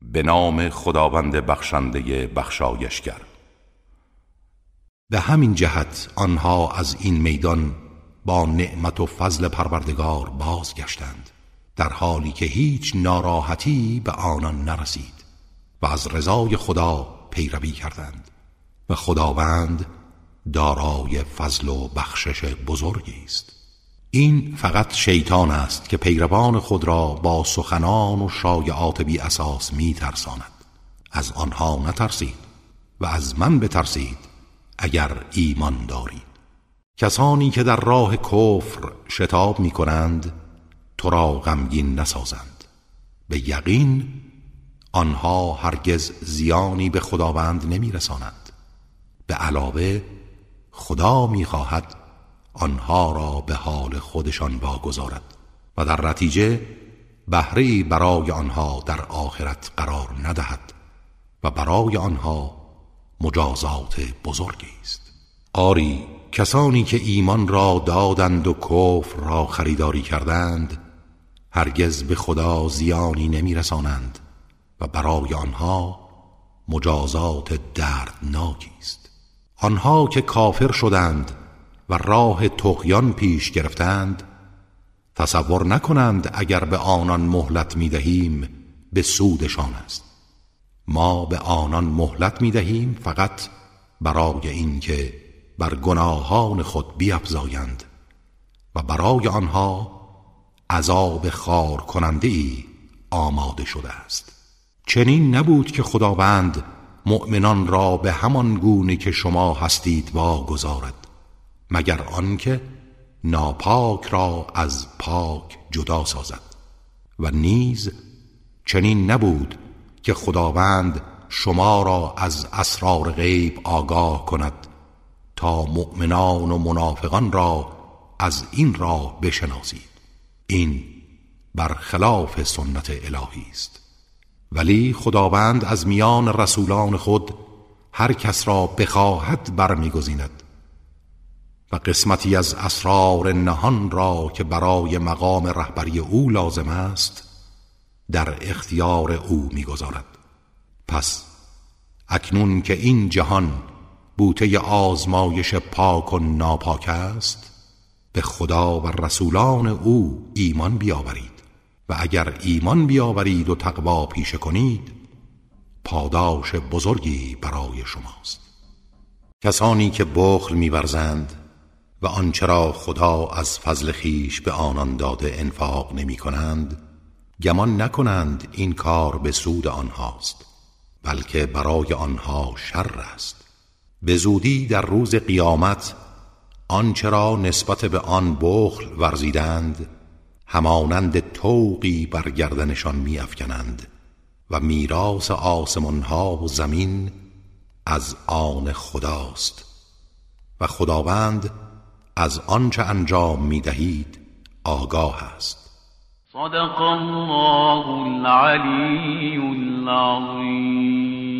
به نام خداوند بخشنده بخشایشگر. به همین جهت آنها از این میدان با نعمت و فضل پروردگار بازگشتند، در حالی که هیچ ناراحتی به آنان نرسید و از رضای خدا پیروی کردند و خداوند دارای فضل و بخشش بزرگی است. این فقط شیطان است که پیروان خود را با سخنان و شایعات بی اساس می ترساند. از آنها نترسید و از من بترسید اگر ایمان دارید. کسانی که در راه کفر شتاب می کنند تو را غمگین نسازند. به یقین آنها هرگز زیانی به خداوند نمی رسانند. به علاوه خدا می خواهد آنها را به حال خودشان واگذارد و در نتیجه بهره‌ای برای آنها در آخرت قرار ندهد و برای آنها مجازات بزرگی است. آری، کسانی که ایمان را دادند و کفر را خریداری کردند هرگز به خدا زیانی نمی رسانند و برای آنها مجازات دردناکی است. آنها که کافر شدند و راه طغیان پیش گرفتند تصور نکنند اگر به آنان مهلت می دهیم به سودشان است. ما به آنان مهلت می دهیم فقط برای اینکه بر گناهان خود بیفزایند و برای آنها عذاب خار کننده ای آماده شده است. چنین نبود که خداوند مؤمنان را به همان گونه که شما هستید واگذارد، مگر آنکه ناپاک را از پاک جدا سازد. و نیز چنین نبود که خداوند شما را از اسرار غیب آگاه کند تا مؤمنان و منافقان را از این راه بشناسید. این برخلاف سنت الهی است. ولی خداوند از میان رسولان خود هر کس را بخواهد برمیگزیند و قسمتی از اسرار نهان را که برای مقام رهبری او لازم است در اختیار او میگذارد. پس اکنون که این جهان بوته آزمایش پاک و ناپاک است به خدا و رسولان او ایمان بیاورید و اگر ایمان بیاورید و تقوا پیشه کنید پاداش بزرگی برای شماست. کسانی که بخل می‌ورزند و آنچه را خدا از فضل خویش به آنان داده انفاق نمی کنند گمان نکنند این کار به سود آنهاست، بلکه برای آنها شر است. به زودی در روز قیامت آنچه را نسبت به آن بخل ورزیدند همانند طوقی بر گردنشان می افکنند و میراث آسمان ها و زمین از آن خداست و خداوند از آنچه انجام می دهید آگاه است. صدق الله العلی العظیم.